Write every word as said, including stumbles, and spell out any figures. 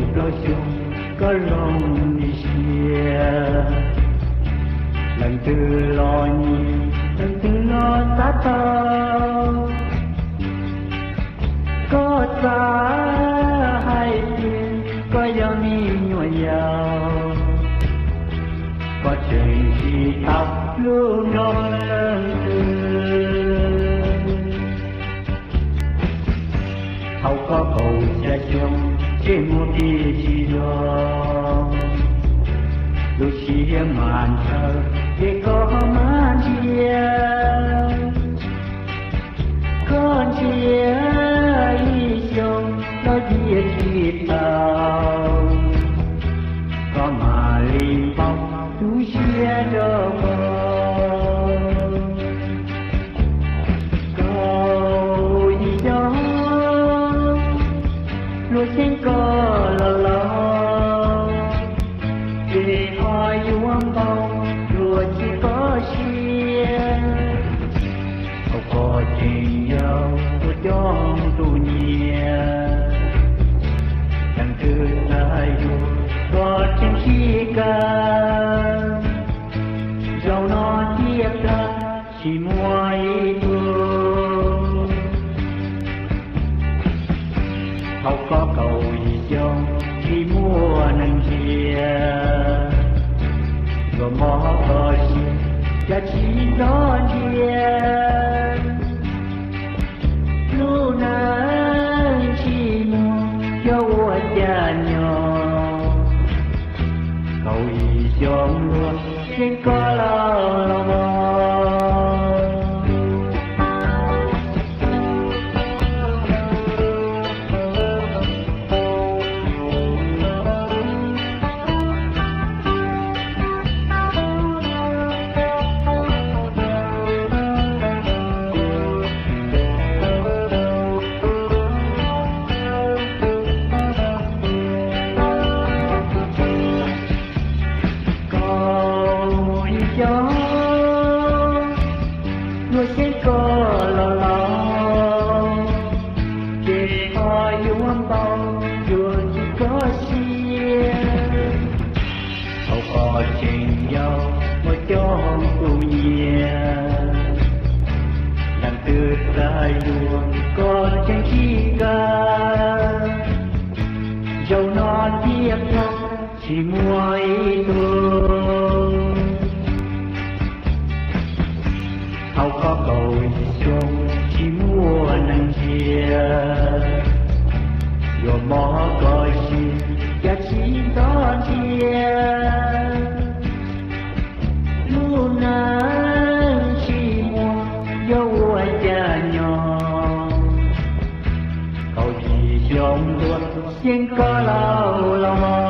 có chung có lòng đi chia lần từ lo nhìn lần từ lo sát tao có xa hay tiền có giàu mi nhồi giàu có chuyện gì tóc luôn non lần từ hậu có cầu cha chung trên một tia chỉ đó đôi chia màn thơ để có màn chia con chia ý chung nói chia chỉ tao có mà liên phong đôi chia đâu cầu gì đó lối trên có là lo để hỏi vuông bông rồi chỉ có chia không có chuyện nhau của trong tu nhẹ chẳng cứ lại có trên khi ca dầu nó tiếc ra chỉ mua ý thương không có cầu gì trong khi mua nâng chia rồi mò có gì cha chỉ nó chia lúc nào chỉ mua cho vua cha nhỏ cầu gì trong luôn trên có lo lo người trên có lo lo để hỏi vuông bông rồi chỉ có chia không có chuyện nhau mà cho tu nhẹ làm từ tay luôn có trên khi ca dầu nó tiếc nhau chỉ mua ý thương không có cầu gì chung chỉ mua nâng chia rồi mò coi gì giá trị đó chia lúc nào chỉ mua dấu cha nhỏ cầu gì chung luôn nhưng có lâu lâu